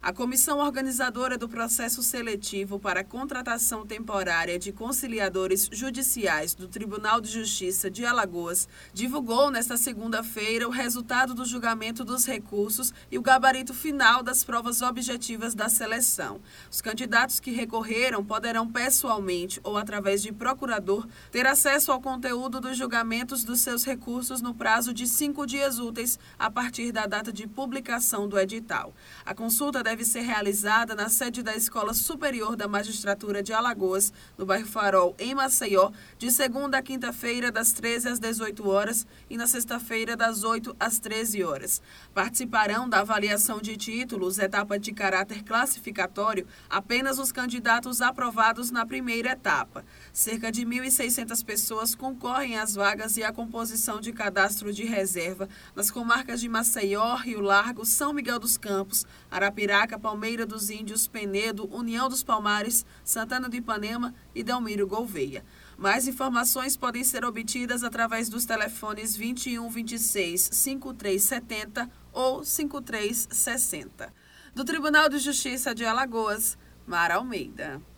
A comissão organizadora do processo seletivo para a contratação temporária de conciliadores judiciais do Tribunal de Justiça de Alagoas divulgou nesta segunda-feira o resultado do julgamento dos recursos e o gabarito final das provas objetivas da seleção. Os candidatos que recorreram poderão pessoalmente ou através de procurador ter acesso ao conteúdo dos julgamentos dos seus recursos no prazo de 5 dias úteis a partir da data de publicação do edital. A consulta deve ser realizada na sede da Escola Superior da Magistratura de Alagoas, no bairro Farol, em Maceió, de segunda a quinta-feira, das 13 às 18 horas e na sexta-feira, das 8 às 13 horas. Participarão da avaliação de títulos, etapa de caráter classificatório, apenas os candidatos aprovados na primeira etapa. Cerca de 1.600 pessoas concorrem às vagas e à composição de cadastro de reserva nas comarcas de Maceió, Rio Largo, São Miguel dos Campos, Arapiraca, Palmeira dos Índios, Penedo, União dos Palmares, Santana do Ipanema e Delmiro Gouveia. Mais informações podem ser obtidas através dos telefones 21 26 5370 ou 5360. Do Tribunal de Justiça de Alagoas, Mara Almeida.